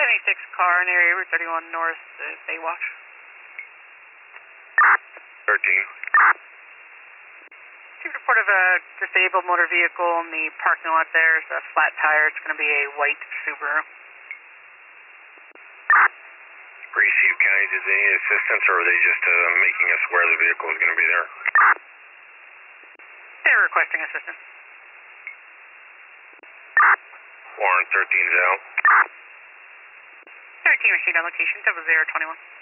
76 car in area Route 31 North, Baywatch. 13. Chief report of a disabled motor vehicle in the parking lot there. It's a flat tire. It's going to be a white Subaru. Received County, does they need assistance or are they just making us aware the vehicle is going to be there? They're requesting assistance. Warren 13's out. 13 received on location, 0021.